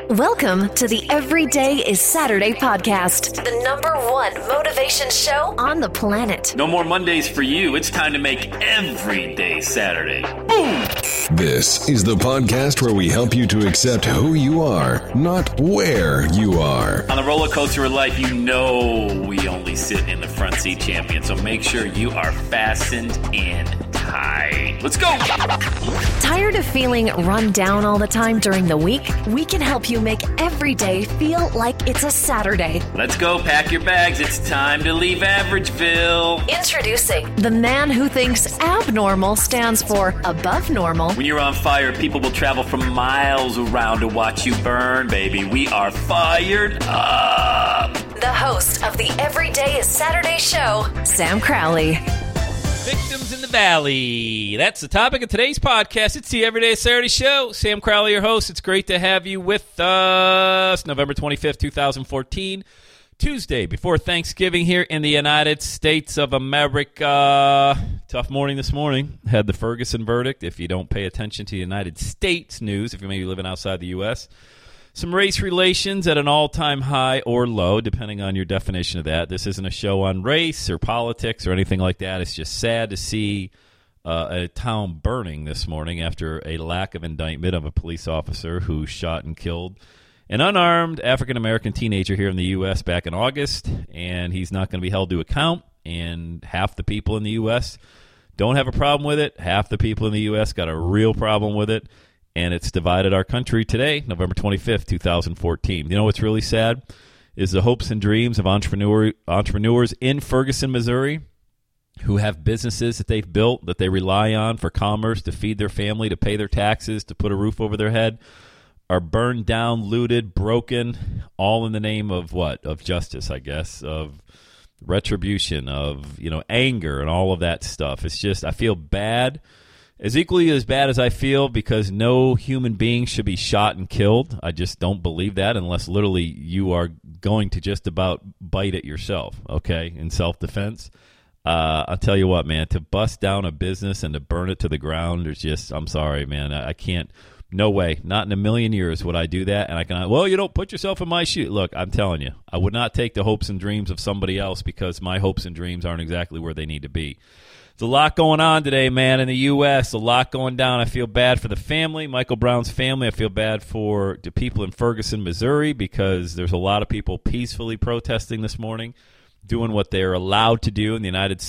Welcome to the Everyday is Saturday podcast, the #1 motivation show on the planet. No more Mondays for you. It's time to make every day Saturday. Boom! This is the podcast where we help you to accept who you are, not where you are. On the roller coaster of life, you know we only sit in the front seat, champion. So make sure you are fastened in tight. Let's go! Tired of feeling run down all the time during the week? We can help you make every day feel like it's a Saturday. Let's go. Pack your bags. It's time to leave Averageville. Introducing the man who thinks abnormal stands for above normal. When you're on fire, people will travel from miles around to watch you burn, baby. We are fired up. The host of the Everyday is Saturday show, Sam Crowley. Victims in the Valley. That's the topic of today's podcast. It's the Everyday Saturday Show. Sam Crowley, your host. It's great to have you with us. November 25th, 2014, Tuesday before Thanksgiving here in the United States of America. Tough morning this morning. Had the Ferguson verdict. If you don't pay attention to United States news, if you may be living outside the U.S., some race relations at an all-time high or low, depending on your definition of that. This isn't a show on race or politics or anything like that. It's just sad to see a town burning this morning after a lack of indictment of a police officer who shot and killed an unarmed African-American teenager here in the U.S. back in August, and he's not going to be held to account. And half the people in the U.S. don't have a problem with it. Half the people in the U.S. got a real problem with it. And it's divided our country today, November 25th, 2014. You know what's really sad is the hopes and dreams of entrepreneurs in Ferguson, Missouri, who have businesses that they've built, that they rely on for commerce, to feed their family, to pay their taxes, to put a roof over their head, are burned down, looted, broken, all in the name of what? Of justice, I guess, of retribution, of, anger and all of that stuff. It's just, I feel bad. As equally as bad as I feel, because no human being should be shot and killed. I just don't believe that unless literally you are going to just about bite it yourself, okay, in self-defense. I'll tell you what, man, to bust down a business and to burn it to the ground, there's just, I'm sorry, man, I can't, no way, not in a million years would I do that. And I cannot, well, you don't put yourself in my shoes. Look, I'm telling you, I would not take the hopes and dreams of somebody else because my hopes and dreams aren't exactly where they need to be. There's a lot going on today, man, in the U.S., a lot going down. I feel bad for the family, Michael Brown's family. I feel bad for the people in Ferguson, Missouri, because there's a lot of people peacefully protesting this morning, doing what they're allowed to do in the United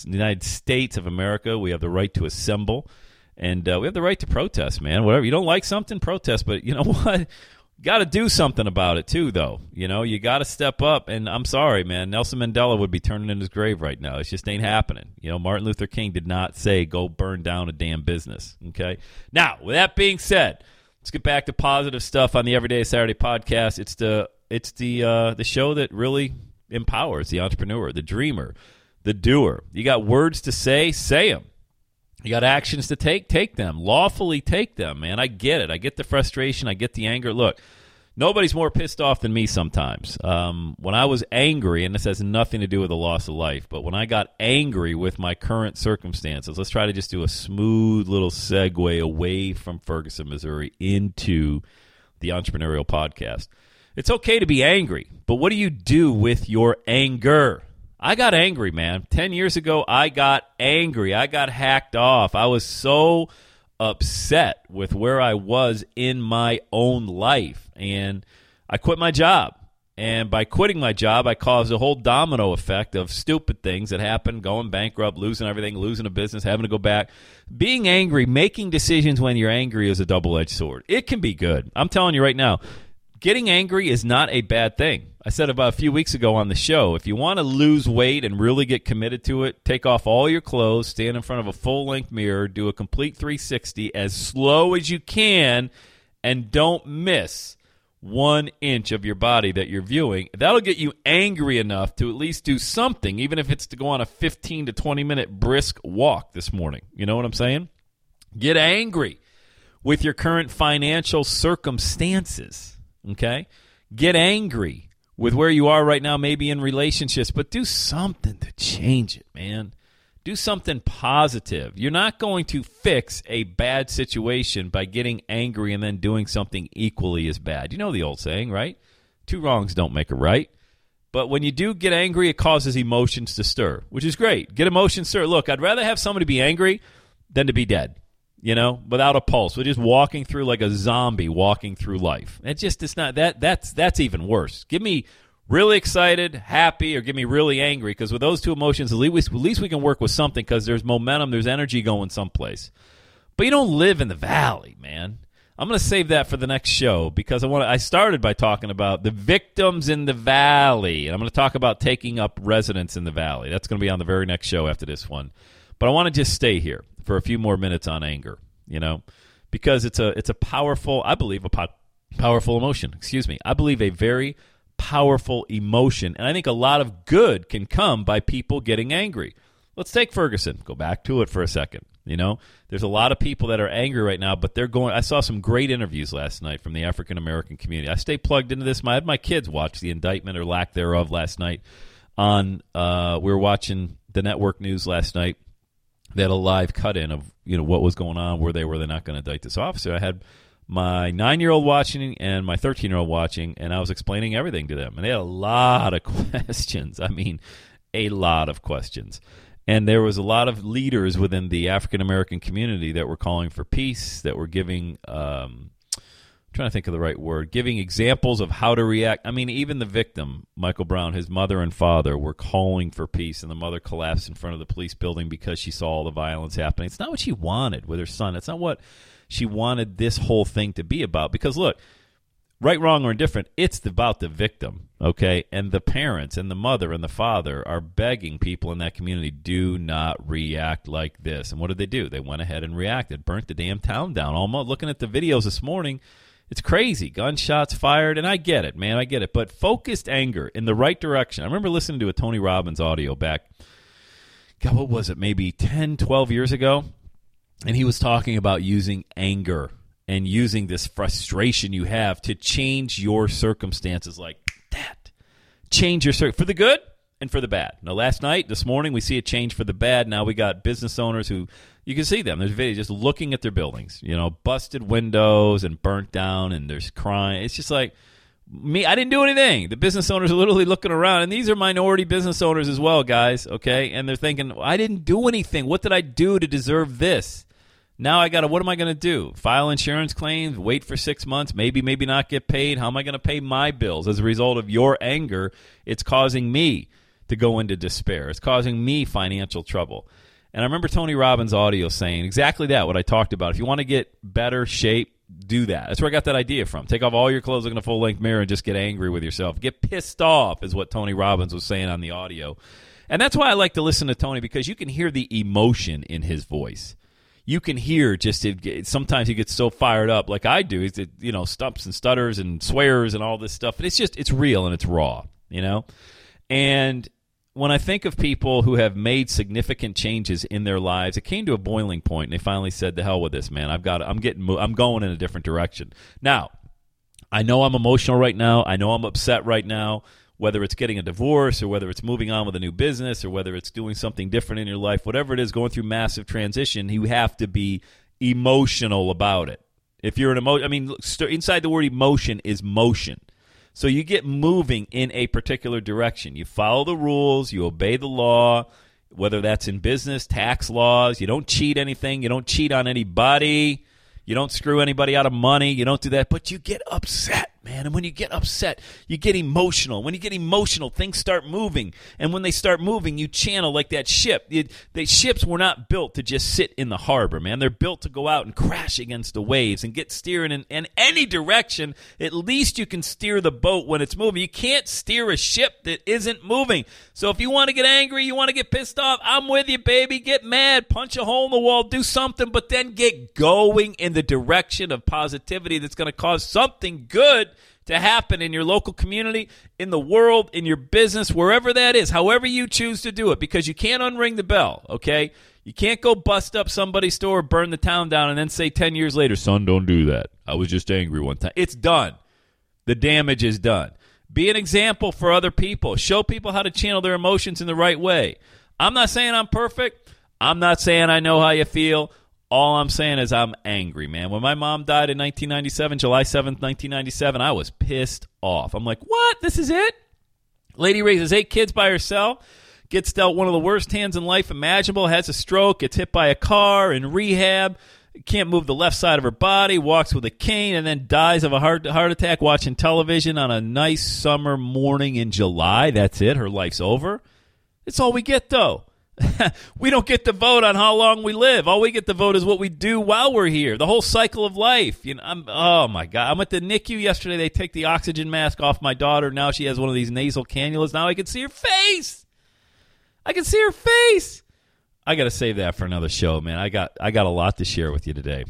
States of America. We have the right to assemble, and we have the right to protest, man. Whatever. You don't like something, protest, but you know what? Got to do something about it, too, though. You got to step up. And I'm sorry, man. Nelson Mandela would be turning in his grave right now. It just ain't happening. Martin Luther King did not say, go burn down a damn business. Okay? Now, with that being said, let's get back to positive stuff on the Everyday Saturday podcast. It's the show that really empowers the entrepreneur, the dreamer, the doer. You got words to say them. You got actions to take them. Lawfully take them, man. I get it. I get the frustration. I get the anger. Look, nobody's more pissed off than me sometimes. When I was angry, and this has nothing to do with the loss of life, but when I got angry with my current circumstances, let's try to just do a smooth little segue away from Ferguson, Missouri, into the entrepreneurial podcast. It's okay to be angry, but what do you do with your anger? I got angry, man. 10 years ago, I got angry. I got hacked off. I was so upset with where I was in my own life. And I quit my job. And by quitting my job, I caused a whole domino effect of stupid things that happened, going bankrupt, losing everything, losing a business, having to go back. Being angry, making decisions when you're angry is a double-edged sword. It can be good. I'm telling you right now, getting angry is not a bad thing. I said about a few weeks ago on the show, if you want to lose weight and really get committed to it, take off all your clothes, stand in front of a full-length mirror, do a complete 360 as slow as you can, and don't miss 1 inch of your body that you're viewing. That'll get you angry enough to at least do something, even if it's to go on a 15 to 20-minute brisk walk this morning. You know what I'm saying? Get angry with your current financial circumstances, okay? Get angry with where you are right now, maybe in relationships, but do something to change it, man. Do something positive. You're not going to fix a bad situation by getting angry and then doing something equally as bad. You know the old saying, right? 2 wrongs don't make a right. But when you do get angry, it causes emotions to stir, which is great. Get emotions stir. Look, I'd rather have somebody be angry than to be dead, without a pulse. We're just walking through like a zombie walking through life. It's not that. That's even worse. Give me really excited, happy, or give me really angry, because with those 2 emotions, at least we can work with something, because there's momentum, there's energy going someplace. But you don't live in the valley, man. I'm going to save that for the next show, because I started by talking about the victims in the valley, and I'm going to talk about taking up residence in the valley. That's going to be on the very next show after this one. But I want to just stay here for a few more minutes on anger, because it's a powerful, I believe, powerful emotion. I believe a very powerful emotion, and I think a lot of good can come by people getting angry. Let's take Ferguson. Go back to it for a second. There's a lot of people that are angry right now, but I saw some great interviews last night from the African American community. I stay plugged into this. I had my kids watch the indictment or lack thereof last night. We were watching the network news last night. They had a live cut-in of what was going on, were they not going to indict this officer. I had my 9-year-old watching and my 13-year-old watching, and I was explaining everything to them. And they had a lot of questions. I mean, a lot of questions. And there was a lot of leaders within the African-American community that were calling for peace, that were giving, I'm trying to think of the right word, giving examples of how to react. I mean, even the victim, Michael Brown, his mother and father were calling for peace, and the mother collapsed in front of the police building because she saw all the violence happening. It's not what she wanted with her son. It's not what she wanted this whole thing to be about. Because, look, right, wrong, or indifferent, it's about the victim, okay? And the parents and the mother and the father are begging people in that community, do not react like this. And what did they do? They went ahead and reacted, burnt the damn town down. Almost looking at the videos this morning, it's crazy. Gunshots fired, and I get it, man, I get it. But focused anger in the right direction. I remember listening to a Tony Robbins audio back, God, what was it, maybe 10, 12 years ago? And he was talking about using anger and using this frustration you have to change your circumstances like that. Change your for the good and for the bad. Now, this morning, we see a change for the bad. Now we got business owners who, you can see them. There's videos just looking at their buildings, busted windows and burnt down, and there's crying. It's just like, me, I didn't do anything. The business owners are literally looking around, and these are minority business owners as well, guys, okay? And they're thinking, I didn't do anything. What did I do to deserve this? Now what am I going to do? File insurance claims, wait for 6 months, maybe not get paid? How am I going to pay my bills? As a result of your anger, it's causing me to go into despair. It's causing me financial trouble. And I remember Tony Robbins' audio saying exactly that, what I talked about. If you want to get better shape, do that. That's where I got that idea from. Take off all your clothes, look in a full-length mirror, and just get angry with yourself. Get pissed off is what Tony Robbins was saying on the audio. And that's why I like to listen to Tony, because you can hear the emotion in his voice. You can hear sometimes he gets so fired up like I do. He's, stumps and stutters and swears and all this stuff. And it's real and it's raw, And when I think of people who have made significant changes in their lives, it came to a boiling point, and they finally said, "The hell with this, man! I'm going in a different direction." Now, I know I'm emotional right now. I know I'm upset right now. Whether it's getting a divorce or whether it's moving on with a new business or whether it's doing something different in your life, whatever it is, going through massive transition, you have to be emotional about it. If you're inside the word emotion is motion. So you get moving in a particular direction. You follow the rules. You obey the law, whether that's in business, tax laws. You don't cheat anything. You don't cheat on anybody. You don't screw anybody out of money. You don't do that. But you get upset, man. And when you get upset, you get emotional. When you get emotional, things start moving. And when they start moving, you channel like that ship. The ships were not built to just sit in the harbor, man. They're built to go out and crash against the waves and get steering in any direction. At least you can steer the boat when it's moving. You can't steer a ship that isn't moving. So if you want to get angry, you want to get pissed off, I'm with you, baby. Get mad, punch a hole in the wall, do something, but then get going in the direction of positivity that's going to cause something good to happen in your local community, in the world, in your business, wherever that is, however you choose to do it, because you can't unring the bell, okay? You can't go bust up somebody's store, burn the town down, and then say 10 years later, son, don't do that. I was just angry one time. It's done. The damage is done. Be an example for other people. Show people how to channel their emotions in the right way. I'm not saying I'm perfect. I'm not saying I know how you feel. All I'm saying is I'm angry, man. When my mom died in 1997, July 7th, 1997, I was pissed off. I'm like, what? This is it? Lady raises 8 kids by herself, gets dealt one of the worst hands in life imaginable, has a stroke, gets hit by a car, in rehab, can't move the left side of her body, walks with a cane, and then dies of a heart attack watching television on a nice summer morning in July. That's it. Her life's over. It's all we get, though. We don't get to vote on how long we live. All we get to vote is what we do while we're here. The whole cycle of life. Oh my God! I'm at the NICU yesterday. They take the oxygen mask off my daughter. Now she has one of these nasal cannulas. Now I can see her face. I can see her face. I got to save that for another show, man. I got a lot to share with you today.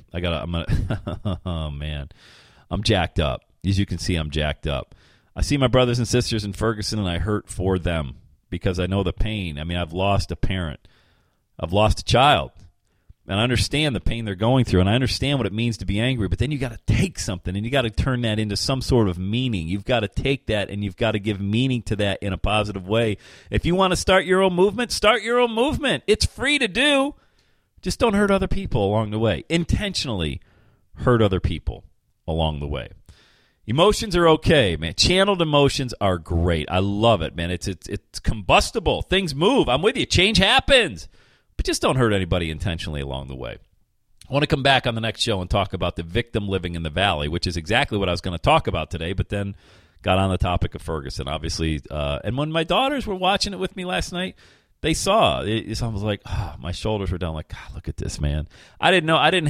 Oh man, I'm jacked up. As you can see, I'm jacked up. I see my brothers and sisters in Ferguson, and I hurt for them. Because I know the pain. I mean, I've lost a parent. I've lost a child. And I understand the pain they're going through, and I understand what it means to be angry. But then you got to take something, and you got to turn that into some sort of meaning. You've got to take that, and you've got to give meaning to that in a positive way. If you want to start your own movement, start your own movement. It's free to do. Just don't hurt other people along the way. Intentionally hurt other people along the way. Emotions are okay, man. Channeled emotions are great. I love it, man. It's combustible. Things move. I'm with you. Change happens. But just don't hurt anybody intentionally along the way. I want to come back on the next show and talk about the victim living in the valley, which is exactly what I was going to talk about today, but then got on the topic of Ferguson, obviously. And when my daughters were watching it with me last night, they saw it. I was like, my shoulders were down. Like, God, look at this, man. I didn't know. I didn't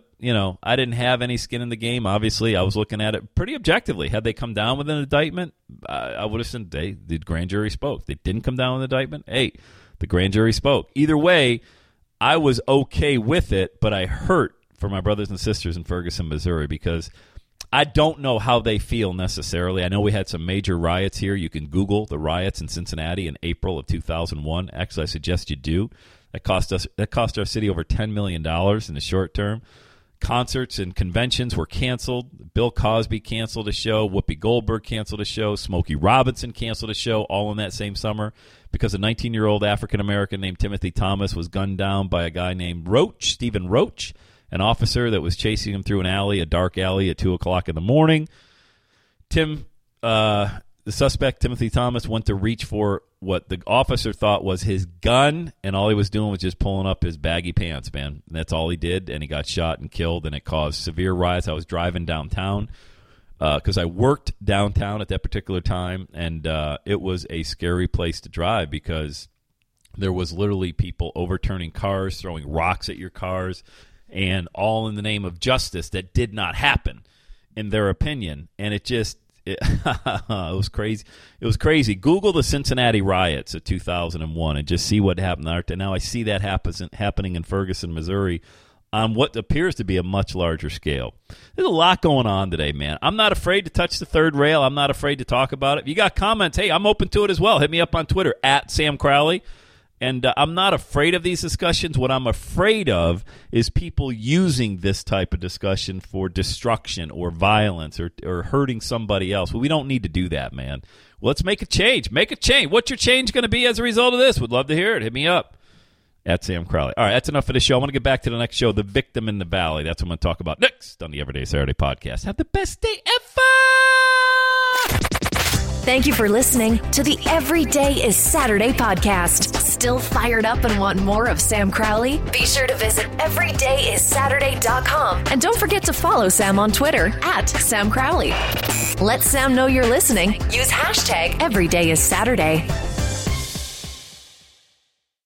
have any skin in the game. Obviously, I was looking at it pretty objectively. Had they come down with an indictment, I would have said, the grand jury spoke. They didn't come down with an indictment. Hey, the grand jury spoke. Either way, I was okay with it, but I hurt for my brothers and sisters in Ferguson, Missouri, because I don't know how they feel necessarily. I know we had some major riots here. You can Google the riots in Cincinnati in April of 2001. Actually, I suggest you do. That cost our city over $10 million in the short term. Concerts and conventions were canceled. Bill Cosby canceled a show. Whoopi Goldberg canceled a show. Smokey Robinson canceled a show, all in that same summer because a 19-year-old African-American named Timothy Thomas was gunned down by a guy named Stephen Roach, an officer that was chasing him through a dark alley at 2 o'clock in the morning. The suspect, Timothy Thomas, went to reach for what the officer thought was his gun, and all he was doing was just pulling up his baggy pants, man. And that's all he did, and he got shot and killed, and it caused severe riots. I was driving downtown because I worked downtown at that particular time, and it was a scary place to drive because there was literally people overturning cars, throwing rocks at your cars, and all in the name of justice that did not happen, in their opinion. And it was crazy. It was crazy. Google the Cincinnati riots of 2001 and just see what happened there. And now I see that happening in Ferguson, Missouri, on what appears to be a much larger scale. There's a lot going on today, man. I'm not afraid to touch the third rail. I'm not afraid to talk about it. If you got comments, hey, I'm open to it as well. Hit me up on Twitter, @Sam Crowley. And I'm not afraid of these discussions. What I'm afraid of is people using this type of discussion for destruction or violence or hurting somebody else. Well, we don't need to do that, man. Well, let's make a change. Make a change. What's your change going to be as a result of this? Would love to hear it. Hit me up. @Sam Crowley. All right, that's enough for the show. I want to get back to the next show, The Victim in the Valley. That's what I'm going to talk about next on the Everyday Saturday podcast. Have the best day ever! Thank you for listening to the Everyday is Saturday podcast. Still fired up and want more of Sam Crowley? Be sure to visit everydayissaturday.com. And don't forget to follow Sam on Twitter @Sam Crowley. Let Sam know you're listening. Use #EverydayIsSaturday.